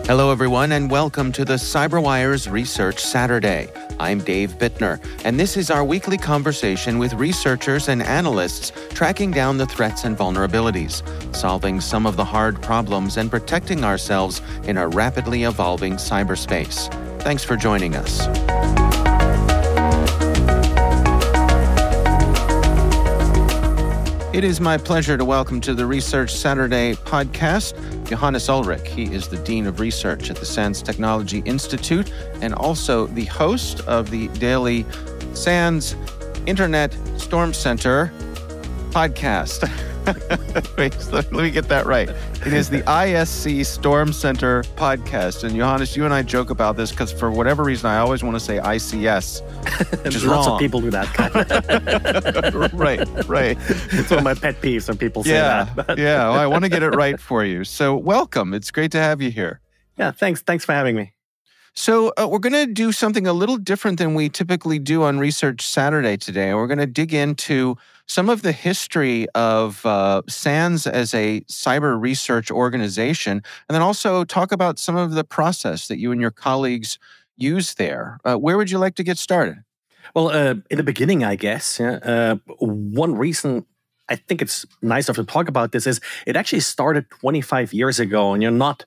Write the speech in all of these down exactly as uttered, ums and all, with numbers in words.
Hello, everyone, and welcome to the CyberWire's Research Saturday. I'm Dave Bittner, and this is our weekly conversation with researchers and analysts tracking down the threats and vulnerabilities, solving some of the hard problems, and protecting ourselves in a rapidly evolving cyberspace. Thanks for joining us. It is my pleasure to welcome to the Research Saturday podcast Johannes Ullrich. He is the Dean of Research at the SANS Technology Institute and also the host of the daily SANS Internet Storm Center podcast. Wait, let me get that right. It is the I S C Storm Center podcast. And Johannes, you and I joke about this because for whatever reason, I always want to say I C S. Which is Lots wrong. of people do that. Right, right. It's one of my pet peeves when people say yeah, that. But yeah, well, I want to get it right for you. So welcome. It's great to have you here. yeah, thanks. Thanks for having me. So uh, we're going to do something a little different than we typically do on Research Saturday today. We're going to dig into some of the history of uh, SANS as a cyber research organization, and then also talk about some of the process that you and your colleagues use there. Uh, where would you like to get started? Well, uh, in the beginning, I guess, yeah, uh, one reason I think it's nice enough to talk about this is it actually started twenty-five years ago, and you're not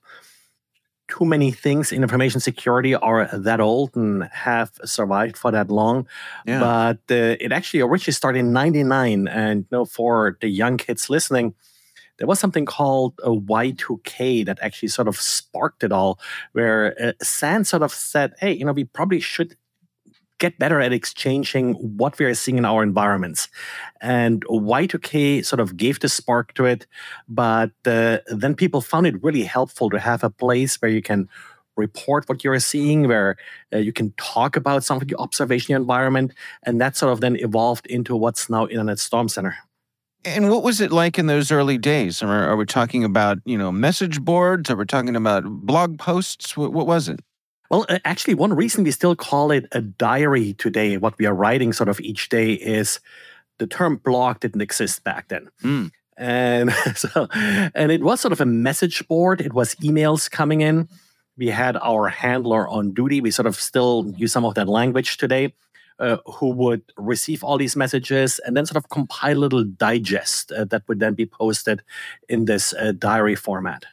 too many things in information security are that old and have survived for that long. Yeah. But uh, it actually originally started in ninety-nine. And you know, for the young kids listening, there was something called a Y two K that actually sort of sparked it all, where uh, SANS sort of said, hey, you know, we probably should get better at exchanging what we are seeing in our environments. And Y two K sort of gave the spark to it, but uh, then people found it really helpful to have a place where you can report what you're seeing, where uh, you can talk about some of the observation in your environment, and that sort of then evolved into what's now Internet Storm Center. And what was it like in those early days? Are, are we talking about, you know, message boards? Are we talking about blog posts? What, what was it? Well, uh, actually, one reason we still call it a diary today, what we are writing sort of each day, is the term blog didn't exist back then. Mm. And so, and it was sort of a message board. It was emails coming in. We had our handler on duty. We sort of still use some of that language today, uh, who would receive all these messages and then sort of compile a little digest uh, that would then be posted in this uh, diary format.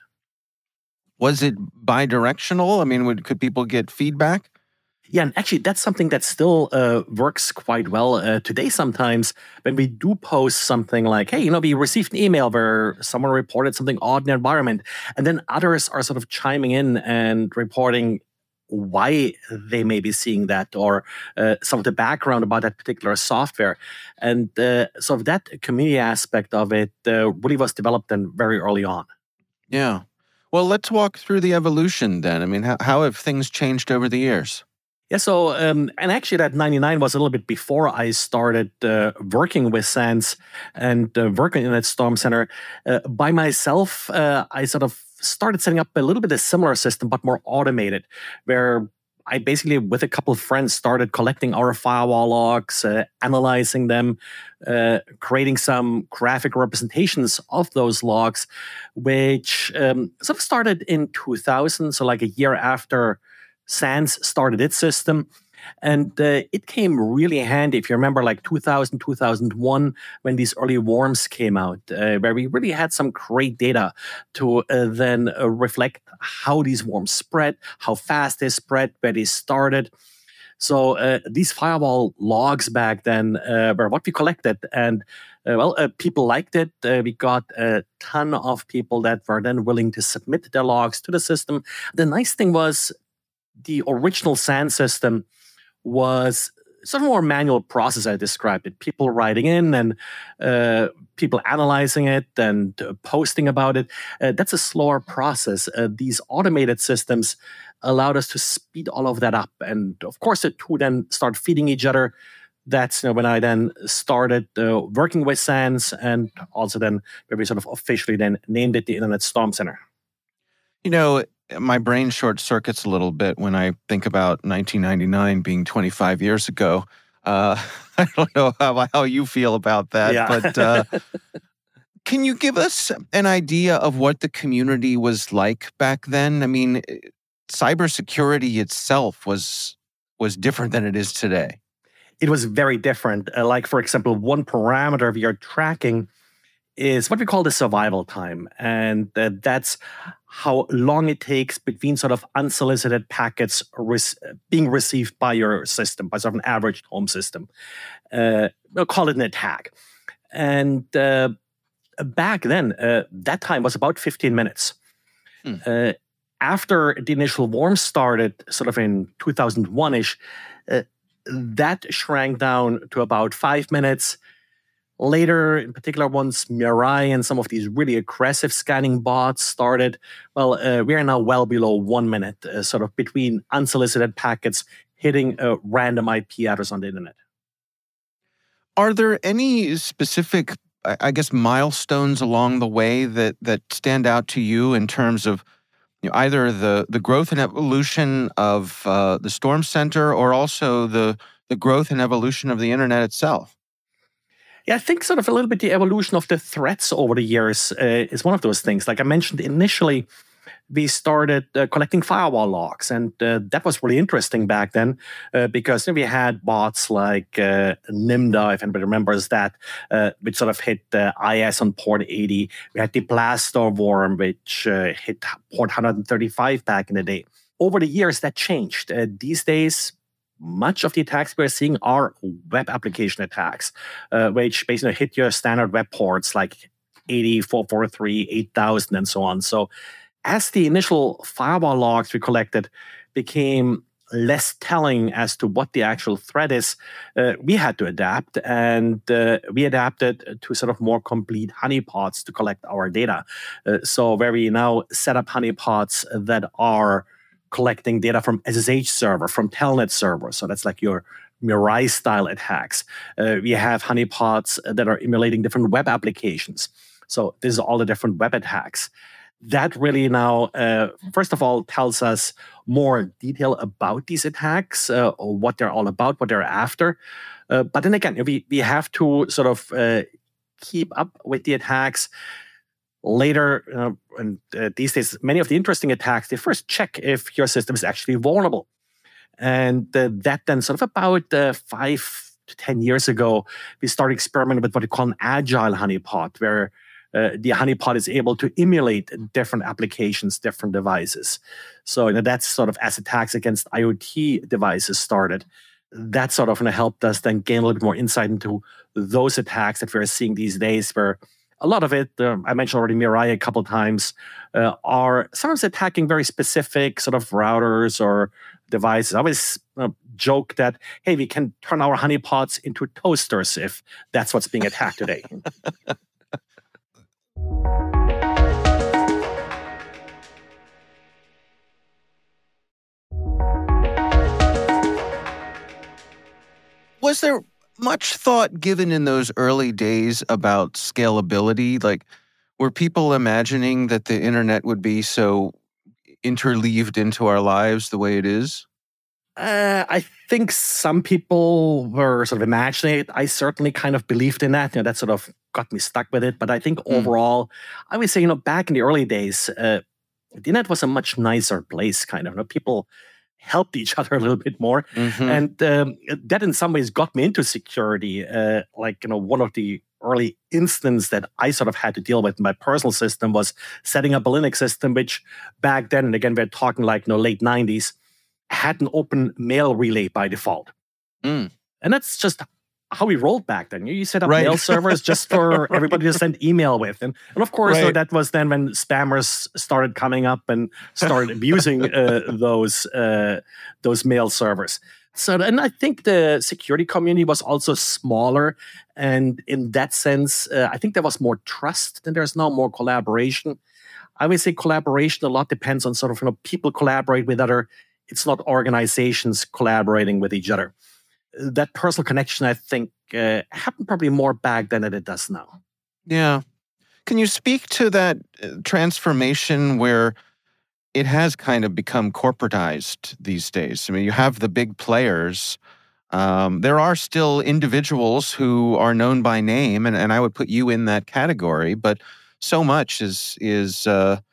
Was it bi-directional? I mean, would, could people get feedback? Yeah, and actually, that's something that still uh, works quite well uh, today sometimes when we do post something like, hey, you know, we received an email where someone reported something odd in the environment, and then others are sort of chiming in and reporting why they may be seeing that or uh, some of the background about that particular software. And uh, so that community aspect of it uh, really was developed then very early on. Yeah. Well, let's walk through the evolution then. I mean, how, how have things changed over the years? Yeah, so, um, and actually that ninety-nine was a little bit before I started uh, working with SANS and uh, working in that Storm Center. Uh, by myself, uh, I sort of started setting up a little bit of a similar system, but more automated, where I basically, with a couple of friends, started collecting our firewall logs, uh, analyzing them, uh, creating some graphic representations of those logs, which um, sort of started in two thousand, so like a year after SANS started its system. And uh, it came really handy, if you remember, like two thousand, two thousand one, when these early worms came out, uh, where we really had some great data to uh, then uh, reflect how these worms spread, how fast they spread, where they started. So uh, these firewall logs back then uh, were what we collected. And uh, well, uh, people liked it. Uh, we got a ton of people that were then willing to submit their logs to the system. The nice thing was the original SANS system was sort of more manual process. I described it. People writing in and uh, people analyzing it and uh, posting about it. Uh, that's a slower process. Uh, these automated systems allowed us to speed all of that up. And of course, the two then start feeding each other. That's you know, when I then started uh, working with SANS, and also then where we sort of officially then named it the Internet Storm Center. You know, my brain short circuits a little bit when I think about nineteen ninety-nine being twenty-five years ago. Uh, I don't know how, how you feel about that, Yeah. but uh, can you give us an idea of what the community was like back then? I mean, cybersecurity itself was was different than it is today. It was very different. Uh, like, for example, one parameter we are tracking is what we call the survival time. And uh, that's how long it takes between sort of unsolicited packets res- being received by your system, by sort of an average home system. Uh, we'll call it an attack. And uh, back then, uh, that time was about fifteen minutes. Hmm. Uh, after the initial warm started, sort of in two thousand one-ish, uh, that shrank down to about five minutes. Later, in particular, once Mirai and some of these really aggressive scanning bots started, well, uh, we are now well below one minute, uh, sort of between unsolicited packets hitting a random I P address on the internet. Are there any specific, I guess, milestones along the way that that stand out to you in terms of, you know, either the, the growth and evolution of uh, the Storm Center or also the the growth and evolution of the internet itself? Yeah, I think sort of a little bit the evolution of the threats over the years uh, is one of those things. Like I mentioned initially, we started uh, collecting firewall logs, and uh, that was really interesting back then uh, because you know, we had bots like uh, Nimda, if anybody remembers that, uh, which sort of hit uh, I S on port eighty. We had the Blastor worm, which uh, hit port one thirty-five back in the day. Over the years, that changed. Uh, these days, much of the attacks we're seeing are web application attacks, uh, which basically hit your standard web ports like eighty, four forty-three, eight thousand, and so on. So as the initial firewall logs we collected became less telling as to what the actual threat is, uh, we had to adapt, and uh, we adapted to sort of more complete honeypots to collect our data. Uh, so where we now set up honeypots that are collecting data from S S H server, from Telnet server. So that's like your Mirai-style attacks. Uh, we have honeypots that are emulating different web applications. So this is all the different web attacks. That really now, uh, first of all, tells us more detail about these attacks, uh, or what they're all about, what they're after. Uh, but then again, we, we have to sort of uh, keep up with the attacks. Later, uh, and uh, these days, many of the interesting attacks, they first check if your system is actually vulnerable. And uh, that then sort of about uh, five to ten years ago, we started experimenting with what we call an agile honeypot, where uh, the honeypot is able to emulate different applications, different devices. So you know, that's sort of as attacks against IoT devices started. That sort of you know, helped us then gain a little bit more insight into those attacks that we're seeing these days, where a lot of it, um, I mentioned already Mirai a couple of times, uh, are sometimes attacking very specific sort of routers or devices. I always uh, joke that, hey, we can turn our honeypots into toasters if that's what's being attacked today. Was there much thought given in those early days about scalability? Like, were people imagining that the internet would be so interleaved into our lives the way it is? Uh, I think some people were sort of imagining it. I certainly kind of believed in that. You know, that sort of got me stuck with it. But I think mm. overall, I would say, you know, back in the early days, uh, the internet was a much nicer place, kind of. You know, people helped each other a little bit more. Mm-hmm. And um, that in some ways got me into security. Uh, like, you know, one of the early instances that I sort of had to deal with in my personal system was setting up a Linux system, which back then, and again, we're talking like, you know, late nineties, had an open mail relay by default. Mm. And that's just how we rolled back then. You set up right. mail servers just for everybody to send email with. And, and of course, right. so that was then when spammers started coming up and started abusing uh, those uh, those mail servers. So, and I think the security community was also smaller. And in that sense, uh, I think there was more trust than there's now, more collaboration. I would say collaboration a lot depends on sort of, you know, people collaborate with other. It's not organizations collaborating with each other. That personal connection, I think, uh, happened probably more back than it does now. Yeah. Can you speak to that transformation where it has kind of become corporatized these days? I mean, you have the big players. Um, there are still individuals who are known by name, and, and I would put you in that category, but so much is is uh,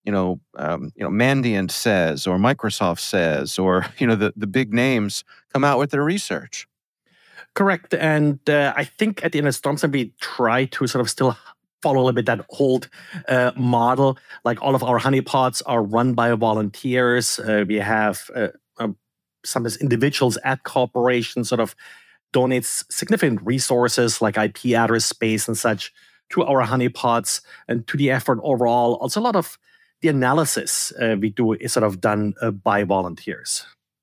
you know, um, you know, Mandiant says, or Microsoft says, or you know, the the big names come out with their research. Correct. And uh, I think at the end of Storm Center, we try to sort of still follow a little bit that old uh, model. Like all of our honeypots are run by volunteers. Uh, we have uh, um, sometimes individuals at corporations sort of donates significant resources like I P address space and such to our honeypots and to the effort overall. Also, a lot of the analysis uh, we do is sort of done uh, by volunteers.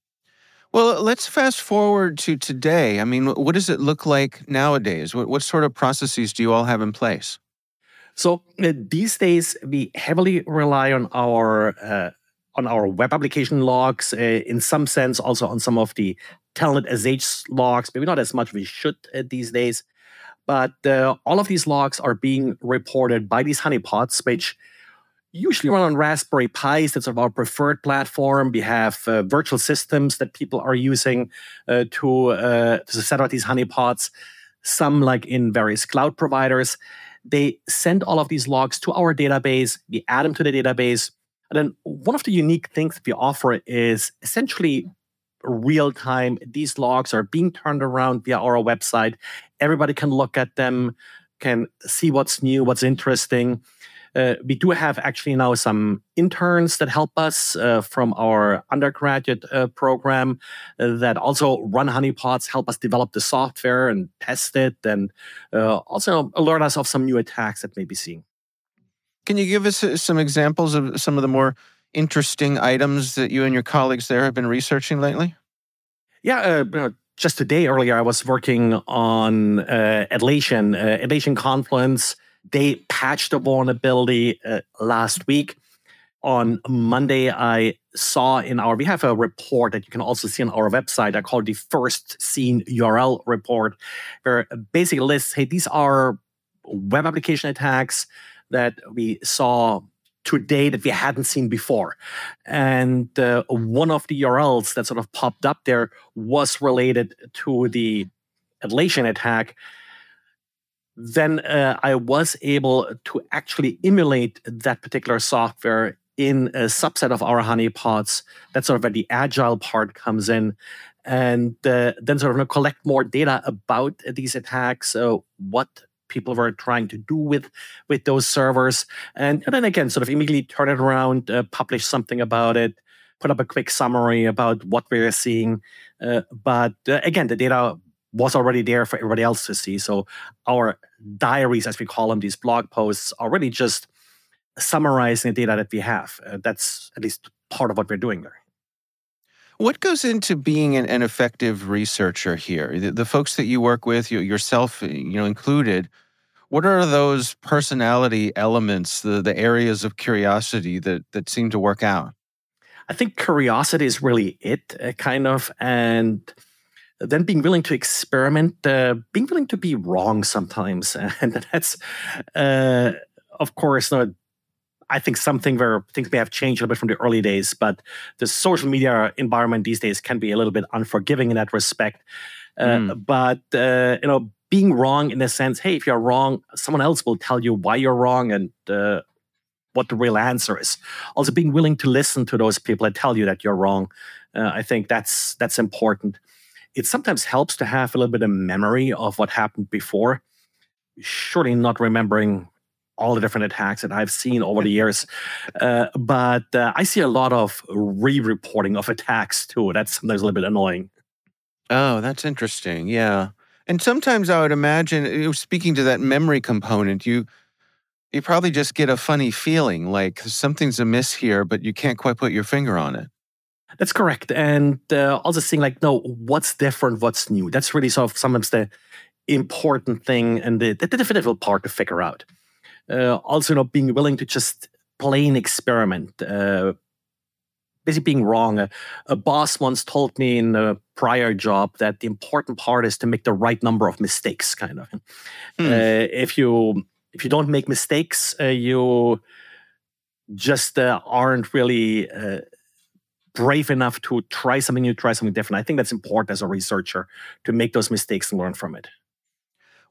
Well, let's fast forward to today. I mean, what does it look like nowadays? What, what sort of processes do you all have in place? So uh, these days, we heavily rely on our uh, on our web application logs. Uh, in some sense, also on some of the Telnet S H logs. Maybe not as much as we should uh, these days, but uh, all of these logs are being reported by these honeypots, which usually run on Raspberry Pis. That's our preferred platform. We have uh, virtual systems that people are using uh, to, uh, to set up these honeypots, some like in various cloud providers. They send all of these logs to our database. We add them to the database. And then one of the unique things that we offer is essentially real time. These logs are being turned around via our website. Everybody can look at them, can see what's new, what's interesting. Uh, we do have actually now some interns that help us uh, from our undergraduate uh, program uh, that also run honeypots, help us develop the software and test it, and uh, also alert us of some new attacks that may be seen. Can you give us some examples of some of the more interesting items that you and your colleagues there have been researching lately? Yeah, uh, you know, just today earlier, I was working on uh, Atlassian, uh, Atlassian Confluence. They patched a vulnerability uh, last week. On Monday, I saw in our, we have a report that you can also see on our website. I call it the First Seen U R L report, where basically lists, hey, these are web application attacks that we saw today that we hadn't seen before. And uh, one of the U R Ls that sort of popped up there was related to the Atlassian attack. Then uh, I was able to actually emulate that particular software in a subset of our honeypots. That's sort of where the agile part comes in. And uh, then sort of you know, collect more data about these attacks, uh, what people were trying to do with, with those servers. And, and then again, sort of immediately turn it around, uh, publish something about it, put up a quick summary about what we were seeing. Uh, but uh, again, the data was already there for everybody else to see. So our diaries, as we call them, these blog posts, are really just summarizing the data that we have. Uh, that's at least part of what we're doing there. What goes into being an, an effective researcher here? The, the folks that you work with, you, yourself, you know, included, what are those personality elements, the, the areas of curiosity that, that seem to work out? I think curiosity is really it, uh, kind of, and then being willing to experiment, uh, being willing to be wrong sometimes. And that's, uh, of course, not, I think something where things may have changed a little bit from the early days, but the social media environment these days can be a little bit unforgiving in that respect. Uh, mm. But, uh, you know, being wrong in the sense, hey, if you're wrong, someone else will tell you why you're wrong and uh, what the real answer is. Also being willing to listen to those people that tell you that you're wrong. Uh, I think that's that's important. It sometimes helps to have a little bit of memory of what happened before. Surely not remembering all the different attacks that I've seen over the years. Uh, but uh, I see a lot of re-reporting of attacks too. That's sometimes a little bit annoying. Oh, that's interesting. Yeah. And sometimes I would imagine, speaking to that memory component, you you probably just get a funny feeling like something's amiss here, but you can't quite put your finger on it. That's correct. And uh, also seeing like, no, what's different, what's new? That's really sort of sometimes the important thing and the, the difficult part to figure out. Uh, also, you know, being willing to just plain experiment. Uh, basically being wrong. A, a boss once told me in a prior job that the important part is to make the right number of mistakes, kind of. Hmm. Uh, if you if you don't make mistakes, uh, you just uh, aren't really uh, brave enough to try something new, try something different. I think that's important as a researcher to make those mistakes and learn from it.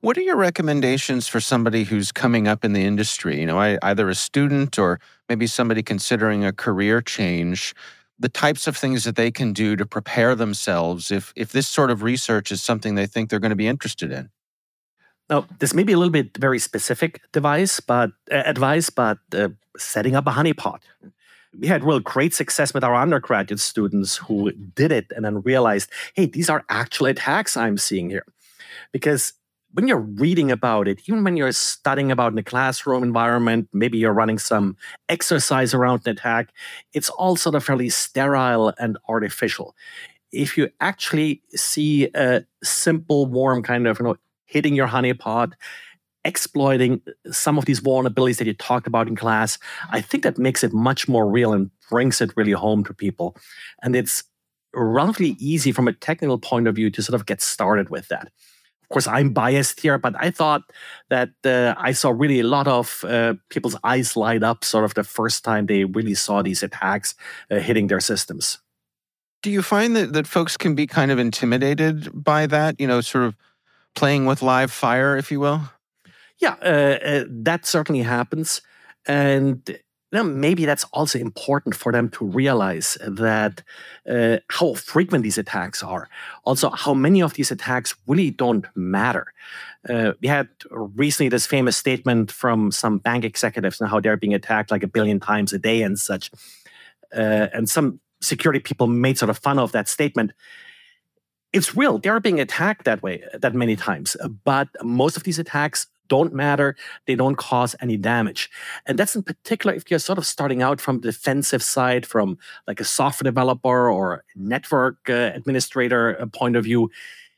What are your recommendations for somebody who's coming up in the industry? You know, either a student or maybe somebody considering a career change, the types of things that they can do to prepare themselves if, if this sort of research is something they think they're going to be interested in? Now, this may be a little bit very specific device, but uh, advice, but uh, setting up a honeypot. We had real great success with our undergraduate students who did it and then realized, hey, these are actual attacks I'm seeing here. Because when you're reading about it, even when you're studying about in a classroom environment, maybe you're running some exercise around an attack, it's all sort of fairly sterile and artificial. If you actually see a simple, warm kind of, you know, hitting your honeypot, exploiting some of these vulnerabilities that you talked about in class, I think that makes it much more real and brings it really home to people. And it's relatively easy from a technical point of view to sort of get started with that. Of course, I'm biased here, but I thought that uh, I saw really a lot of uh, people's eyes light up sort of the first time they really saw these attacks uh, hitting their systems. Do you find that, that folks can be kind of intimidated by that, you know, sort of playing with live fire, if you will? Yeah, uh, uh, that certainly happens. And you know, maybe that's also important for them to realize that uh, how frequent these attacks are. Also, how many of these attacks really don't matter. Uh, we had recently this famous statement from some bank executives on how they're being attacked like a billion times a day and such. Uh, and some security people made sort of fun of that statement. It's real. They're being attacked that way, that many times. But most of these attacks don't matter. They don't cause any damage. And that's in particular if you're sort of starting out from the defensive side, from like a software developer or network uh, administrator point of view.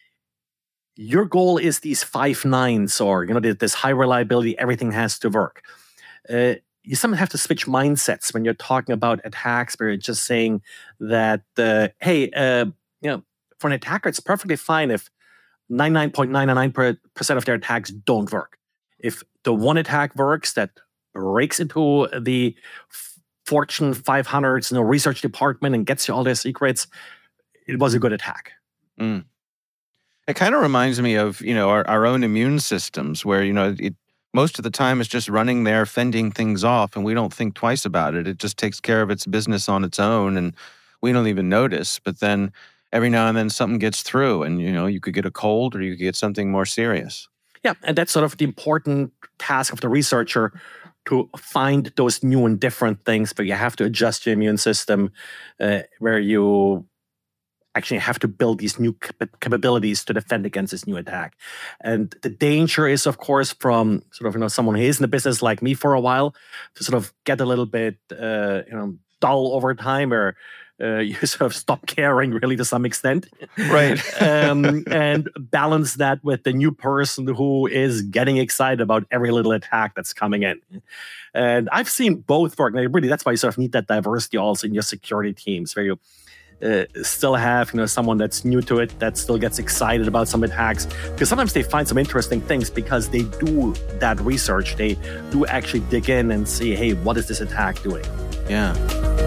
Your goal is these five nines or, you know, this high reliability, everything has to work. Uh, you sometimes have to switch mindsets when you're talking about attacks where you're just saying that, uh, hey, uh, you know, for an attacker, it's perfectly fine if ninety-nine point nine nine percent of their attacks don't work. If the one attack works that breaks into the Fortune five hundred, you know, research department and gets you all their secrets, it was a good attack. Mm. It kind of reminds me of, you know, our, our own immune systems where, you know, it, most of the time it's just running there, fending things off, and we don't think twice about it. It just takes care of its business on its own, and we don't even notice. But then every now and then something gets through and, you know, you could get a cold or you could get something more serious. Yeah, and that's sort of the important task of the researcher, to find those new and different things, but you have to adjust your immune system uh, where you actually have to build these new cap- capabilities to defend against this new attack. And the danger is, of course, from sort of, you know, someone who is in the business like me for a while to sort of get a little bit, uh, you know, dull over time, or Uh, you sort of stop caring really to some extent. Right. um, and balance that with the new person who is getting excited about every little attack that's coming in. And I've seen both work. And really, that's why you sort of need that diversity also in your security teams, where you uh, still have, you know, someone that's new to it that still gets excited about some attacks. Because sometimes they find some interesting things because they do that research. They do actually dig in and see, hey, what is this attack doing? Yeah.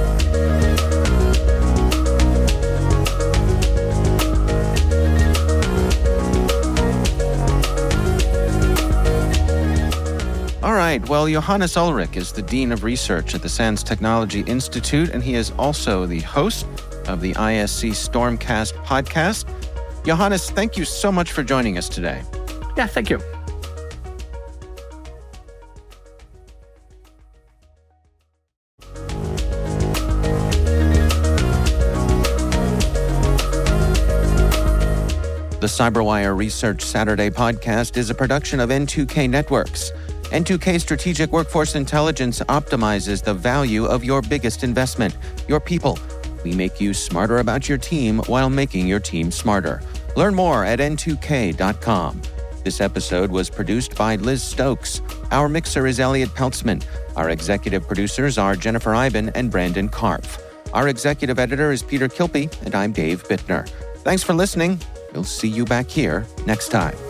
All right. Well, Johannes Ullrich is the Dean of Research at the SANS Technology Institute, and he is also the host of the I S C Stormcast podcast. Johannes, thank you so much for joining us today. Yeah, thank you. The CyberWire Research Saturday podcast is a production of N two K Networks. N two K Strategic Workforce Intelligence optimizes the value of your biggest investment, your people. We make you smarter about your team while making your team smarter. Learn more at N two K dot com. This episode was produced by Liz Stokes. Our mixer is Elliot Peltzman. Our executive producers are Jennifer Iben and Brandon Karpf. Our executive editor is Peter Kilpie, and I'm Dave Bittner. Thanks for listening. We'll see you back here next time.